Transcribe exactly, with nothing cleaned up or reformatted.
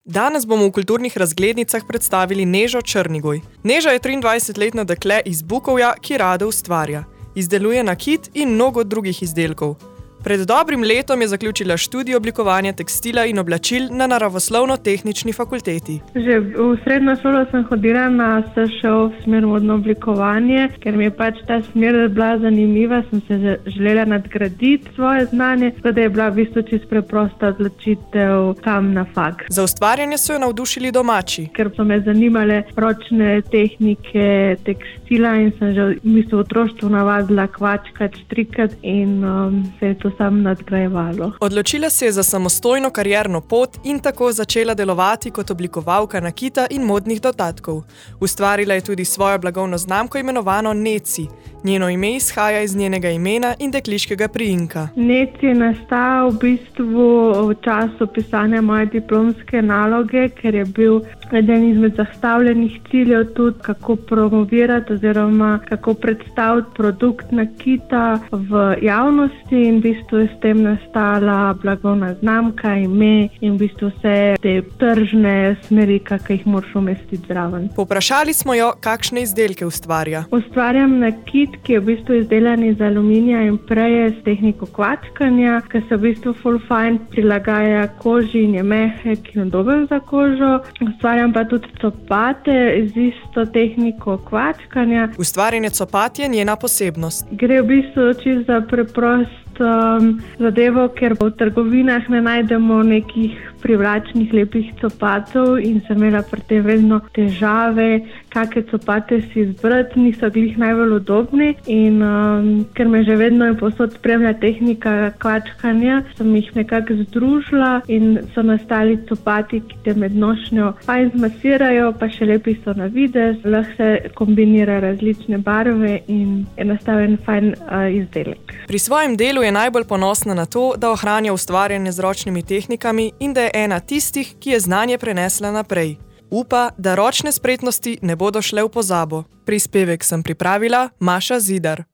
Danes bomo v kulturnih razglednicah predstavili Nežo Črnigoj. Neža je triindvajsetletno dekle iz Bukovja, ki rado ustvarja. Izdeluje nakit in mnogo drugih izdelkov. Pred dobrim letom je zaključila študij oblikovanja tekstila in oblačil na Naravoslovno-tehnični fakulteti. Že v srednjo šolo sem hodila na S Š O v smer modno oblikovanje, ker mi je pač ta smer bila zanimiva, sem se želela nadgraditi svoje znanje, tako da je bila v bistvu čisto preprosta odločitev kam na faks. Za ustvarjanje so jo navdušili domači. Ker so me zanimale ročne tehnike tekstila in sem že v bistvu v otroštvu navadila kvačkati, štrikati in um, se je to sam nadgrajevalo. Odločila se je za samostojno karierno pot in tako začela delovati kot oblikovalka nakita in modnih dodatkov. Ustvarila je tudi svojo blagovno znamko imenovano Neci. Njeno ime izhaja iz njenega imena in dekliškega priimka. Neci je nastal v bistvu v času pisanja moje diplomske naloge, ker je bil eden izmed zastavljenih ciljev tudi, kako promovirati oziroma kako predstaviti produkt nakita v javnosti in v bistvu je s tem nastala blagovna znamka, ime in v bistvu vse te tržne smeri, kakor jih moraš umestiti zraven. Povprašali smo jo, kakšne izdelke ustvarja. Ustvarjam nakit, ki je v bistvu izdelan iz aluminija in preje s tehniko kvačkanja, ki se v bistvu full fine prilagaja koži in je mehek in udoben za kožo. Ustvarjam pa tudi copate z isto tehniko kvačkanja. Ustvarjanje copat je njena posebnost. Gre v bistvu čisto za preprost um, zadevo, ker v trgovinah ne najdemo nekih privlačnih, lepih copatov in sem imela pri tem vedno težave, kakšne copate si izbrati, niso glih najbolj udobni in um, ker me že vedno in povsod spremlja tehnika kvačkanja, sem jih nekako združila in so nastali copati, ki te med nošnjo fajn zmasirajo, pa še lepi so na videz, lahko se kombinira različne barve in je nastal en fajn uh, izdelek. Pri svojem delu je najbolj ponosna na to, da ohranja ustvarjanje z ročnimi tehnikami in da je ena tistih, ki je znanje prenesla naprej. Upa, da ročne spretnosti ne bodo šle v pozabo. Prispevek sem pripravila Maša Zidar.